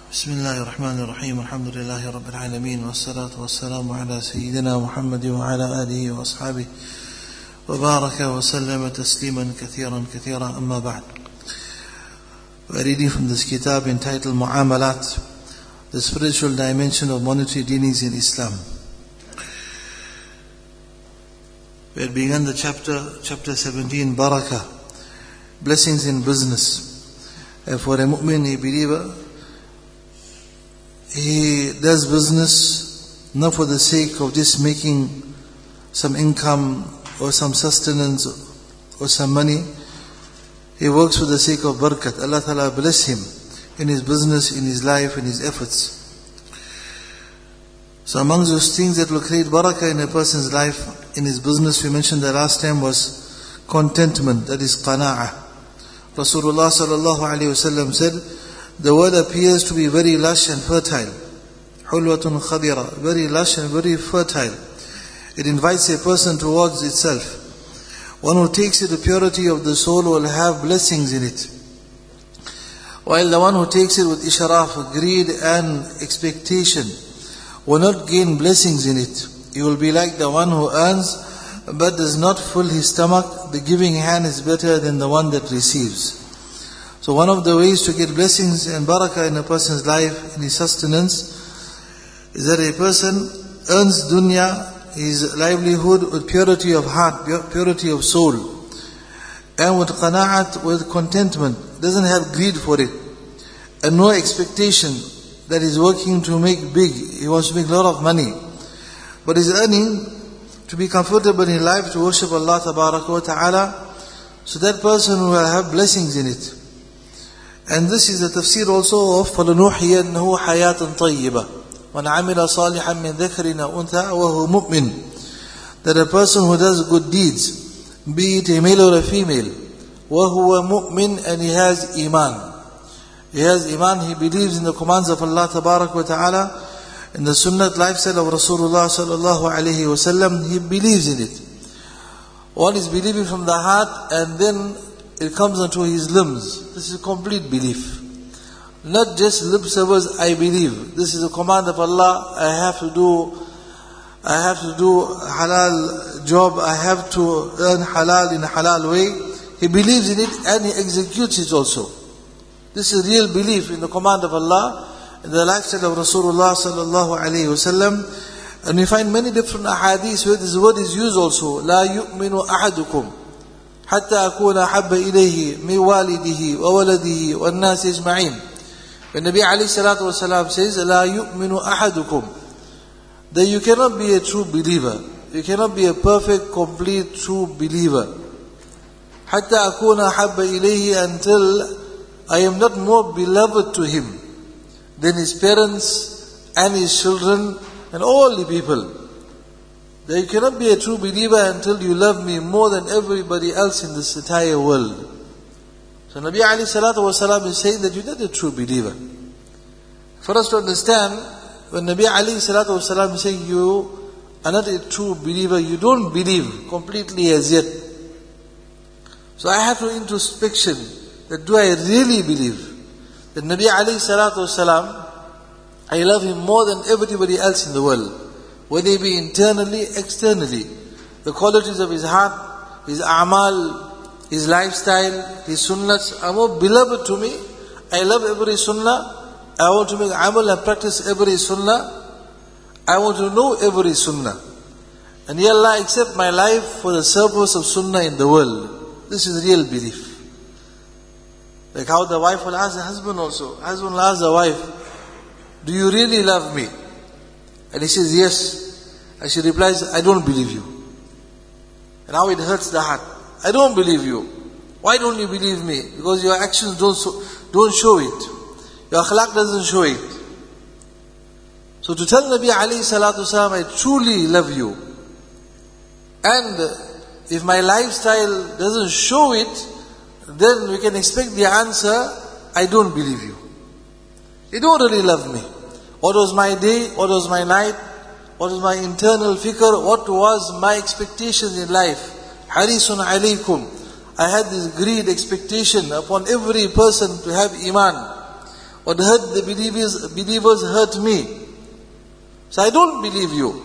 بسم الله الرحمن الرحيم الحمد لله رب العالمين والصلاة والسلام على سيدنا محمد وعلى آله وأصحابه وبارك وسلم تسليما كثيرا أما بعد. We are reading from this kitab entitled Mu'amalat, the spiritual dimension of monetary dealings in Islam. We had begun the chapter 17, Barakah, blessings in business. And for a mu'min, a believer, he does business not for the sake of just making some income or some sustenance or some money. He works for the sake of barakat. Allah Ta'ala bless him in his business, in his life, in his efforts. So among those things that will create barakah in a person's life, in his business, we mentioned the last time, was contentment, that is qana'ah. Rasulullah sallallahu alayhi wasallam said, the world appears to be very lush and fertile. Hulwatun khadira, very lush and very fertile. It invites a person towards itself. One who takes it, the purity of the soul will have blessings in it. While the one who takes it with isharaf, greed and expectation, will not gain blessings in it. He will be like the one who earns but does not fill his stomach. The giving hand is better than the one that receives. So one of the ways to get blessings and barakah in a person's life, in his sustenance, is that a person earns dunya, his livelihood, with purity of heart, purity of soul, and with qana'at, with contentment. Doesn't have greed for it, and no expectation that he's working to make big. He wants to make a lot of money, but he's earning to be comfortable in life, to worship Allah Tabaraka wa Ta'ala. So that person will have blessings in it. And this is the tafsir also of فَلَنُحْيَنَّهُ حَيَاةً طَيِّبَةً مَنْ عَمِلَ صَالِحًا مِنْ ذَكْرٍ أَوْ أُنْثَى وَهُوَ مُؤْمِنٌ. That a person who does good deeds, be it a male or a female, وَهُوَ مُؤْمِنٌ, and he has iman. He has iman, he believes in the commands of Allah Tabarak wa Ta'ala, in the sunnat lifestyle of Rasulullah sallallahu alayhi wa sallam, he believes in it. One is believing from the heart, and then it comes onto his limbs. This is complete belief. Not just lip service, I believe. This is a command of Allah. I have to do halal job. I have to earn halal in a halal way. He believes in it and he executes it also. This is real belief in the command of Allah, in the lifestyle of Rasulullah sallallahu alayhi wasallam. And we find many different ahadith where this word is used also. لا يؤمن أحدكم حتى أكون أحب إليه من والده وولده والناس أجمعين. When Nabi alayhi salatu wasalam says, لا يؤمن أحدكم, that you cannot be a true believer. You cannot be a perfect, complete, true believer. حتى أكون أحب إليه, until I am not more beloved to him than his parents and his children and all the people. That you cannot be a true believer until you love me more than everybody else in this entire world. So Nabi alayhi salatu wasalam is saying that you're not a true believer. For us to understand, when Nabi alayhi salatu wasalam is saying you are not a true believer, you don't believe completely as yet. So I have to introspection, that do I really believe that Nabi alayhi salatu wasalam, I love him more than everybody else in the world, whether it be internally, externally. The qualities of his heart, his a'mal, his lifestyle, his sunnahs are more beloved to me. I love every sunnah. I want to make amal and practice every sunnah. I want to know every sunnah. And Ya Allah, accept my life for the service of sunnah in the world. This is real belief. Like how the wife will ask the husband also. Husband will ask the wife, do you really love me? And he says, yes. And she replies, I don't believe you. And now it hurts the heart. I don't believe you. Why don't you believe me? Because your actions don't show it. Your akhlaq doesn't show it. So to tell Nabi alayhi salatu wasalam, I truly love you, and if my lifestyle doesn't show it, then we can expect the answer, I don't believe you. You don't really love me. What was my day? What was my night? What was my internal fikr? What was my expectations in life? Harisun alaykum. I had this greed expectation upon every person to have iman. What hurt the believers hurt me. So I don't believe you.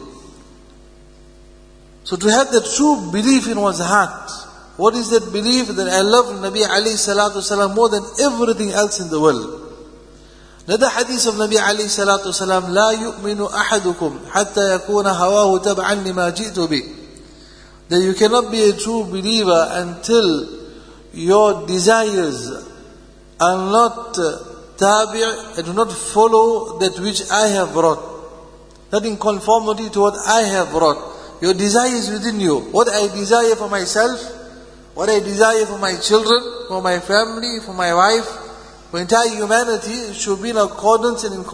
So to have that true belief in one's heart, what is that belief? That I love Nabi alayhi salatu wasalam more than everything else in the world. Another hadith of Nabi alayhi salatu wasalam, لا يؤمن أحدكم حتى يكون هواه تبعا لما جئت به. That you cannot be a true believer until your desires are not tabi', and do not follow that which I have brought. Not in conformity to what I have brought. Your desire is within you. What I desire for myself, what I desire for my children, for my family, for my wife, for entire humanity, should be in accordance and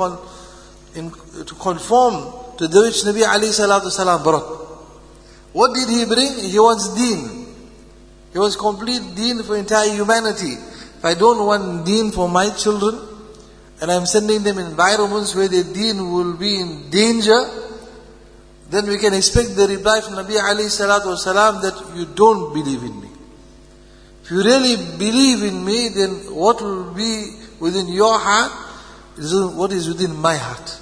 to conform to the which Nabi alayhi salatu wasalam brought. What did he bring? He wants deen. He wants complete deen for entire humanity. If I don't want deen for my children, and I'm sending them in environments where their deen will be in danger, then we can expect the reply from Nabi alayhi salatu wasalam that you don't believe in me. If you really believe in me, then what will be within your heart is what is within my heart.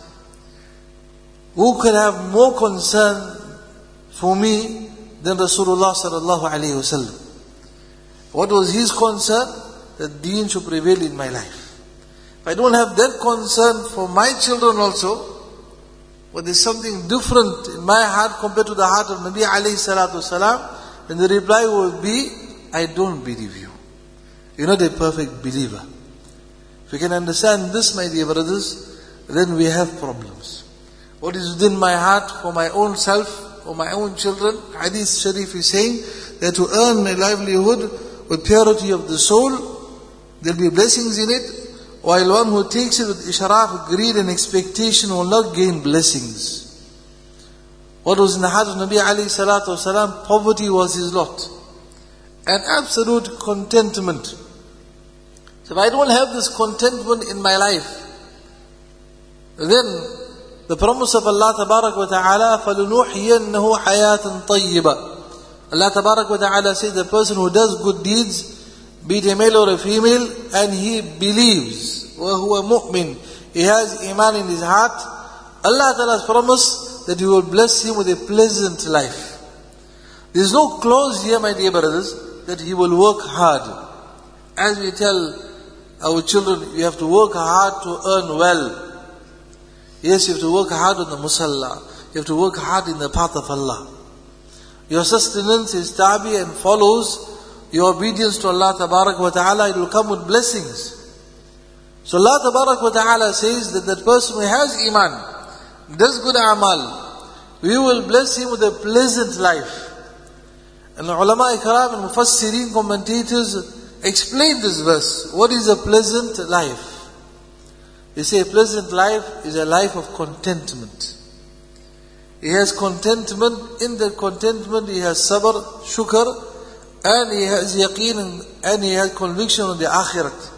Who can have more concern for me than Rasulullah sallallahu alayhi wasallam? What was his concern? That deen should prevail in my life. If I don't have that concern for my children also, but there's something different in my heart compared to the heart of Nabi alayhi salatu wasalam, then the reply will be, I don't believe you. You're not a perfect believer. If you can understand this, my dear brothers, then we have problems. What is within my heart for my own self, for my own children, Hadith Sharif is saying that to earn a livelihood with purity of the soul, there will be blessings in it, while one who takes it with ishraf, greed and expectation will not gain blessings. What was in the heart of Nabi alayhi salatu wasalam? Poverty was his lot. And absolute contentment. So if I don't have this contentment in my life, then the promise of Allah tabarak wa ta'ala, فَلُنُحْيَنَّهُ حَيَاةً طَيِّبًا. Allah tabarak wa ta'ala says the person who does good deeds, be it a male or a female, and he believes, وَهُوَ مُؤْمِن, he has iman in his heart, Allah Ta'ala has promised that He will bless him with a pleasant life. There is no clause here, my dear brothers, that he will work hard. As we tell our children, you have to work hard to earn well. Yes, you have to work hard on the musalla. You have to work hard in the path of Allah. Your sustenance is tabi and follows your obedience to Allah Tabarak wa Ta'ala, it will come with blessings. So Allah Tabarak wa Ta'ala says that that person who has iman, does good amal, we will bless him with a pleasant life. And the ulama ikram and mufassirin commentators explain this verse. What is a pleasant life? They say a pleasant life is a life of contentment. He has contentment, in that contentment he has sabr, shukr, and he has yaqeen and he has conviction on the akhirat.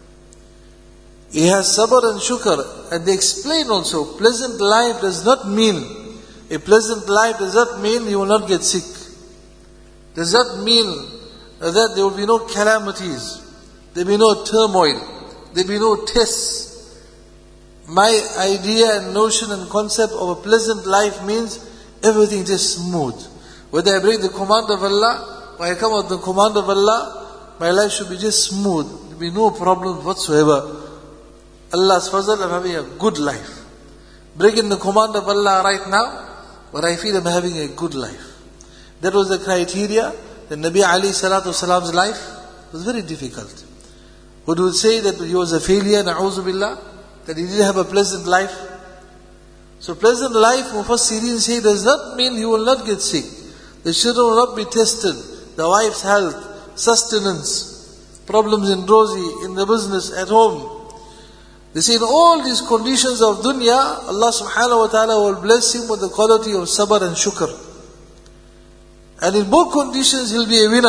He has sabr and shukr. And they explain also, pleasant life does not mean, a pleasant life does not mean you will not get sick. Does not mean that there will be no calamities, there will be no turmoil, there will be no tests. My idea and notion and concept of a pleasant life means everything is just smooth. Whether I break the command of Allah, or I come out the command of Allah, my life should be just smooth. There will be no problems whatsoever. Allah's fazl, I'm having a good life. Breaking the command of Allah right now, but I feel I'm having a good life. That was the criteria. The Nabi alayhi salatu wasalam's life was very difficult. Who would say that he was a failure, na'uzu billah, that he didn't have a pleasant life. So pleasant life, Mufassirin say, does not mean he will not get sick. The children will not be tested. The wife's health, sustenance, problems in Rosie, in the business, at home. They say in all these conditions of dunya, Allah subhanahu wa ta'ala will bless him with the quality of sabr and shukr. And in both conditions he'll be a winner.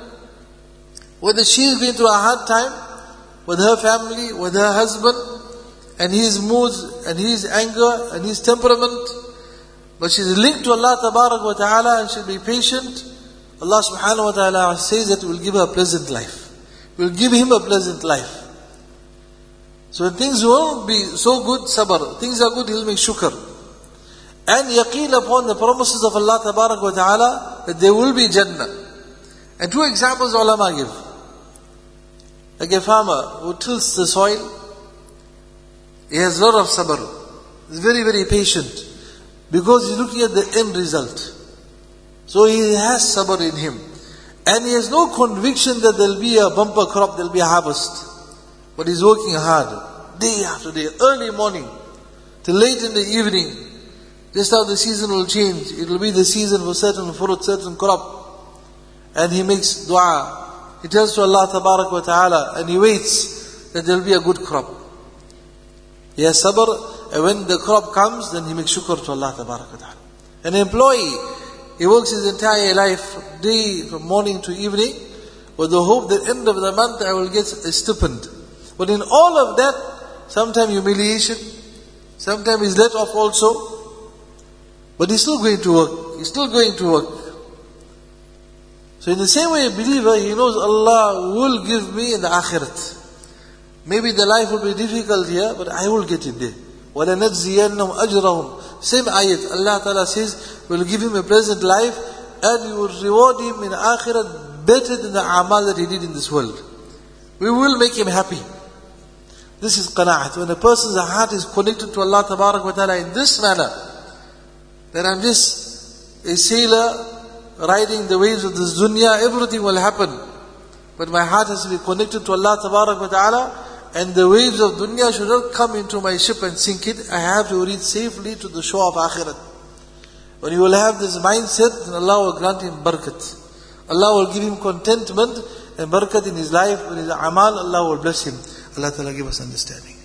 Whether she is going through a hard time with her family, with her husband, and his moods, and his anger, and his temperament, but she's linked to Allah Tabarak wa Ta'ala and she'll be patient, Allah subhanahu wa ta'ala says that we'll give her a pleasant life. We'll give him a pleasant life. So when things won't be so good, sabr. Things are good, he'll make shukr. And yaqeen upon the promises of Allah Tabarak wa Ta'ala that there will be Jannah. And two examples ulama give. Like a farmer who tills the soil, he has a lot of sabr. He's very, very patient. Because he's looking at the end result. So he has sabr in him. And he has no conviction that there'll be a bumper crop, there'll be a harvest. But he's working hard, day after day, early morning, till late in the evening. Just how the season will change. It will be the season for certain fruit, certain crop. And he makes dua. He tells to Allah Tabarak wa Ta'ala, and he waits that there will be a good crop. He has sabr, and when the crop comes, then he makes shukr to Allah Tabarak wa Ta'ala. An employee, he works his entire life, day from morning to evening, with the hope that end of the month I will get a stipend. But in all of that, sometimes humiliation, sometimes he's let off also. But he's still going to work. He's still going to work. So in the same way, a believer, he knows Allah will give me in the akhirat. Maybe the life will be difficult here, but I will get it there. وَلَنَجْزِيَنَّهُمْ أَجْرَهُمْ. Same ayat, Allah Ta'ala says, we'll give him a present life, and we will reward him in akhirat better than the amal that he did in this world. We will make him happy. This is qana'at. When a person's heart is connected to Allah Tabarak wa Ta'ala in this manner, that I'm just a sailor riding the waves of this dunya, everything will happen. But my heart has to be connected to Allah Tabarak wa Ta'ala, and the waves of dunya should not come into my ship and sink it. I have to reach safely to the shore of akhirat. When you will have this mindset, then Allah will grant him barakat. Allah will give him contentment and barakat in his life, in his amal, Allah will bless him. Allah Ta'ala give us understanding.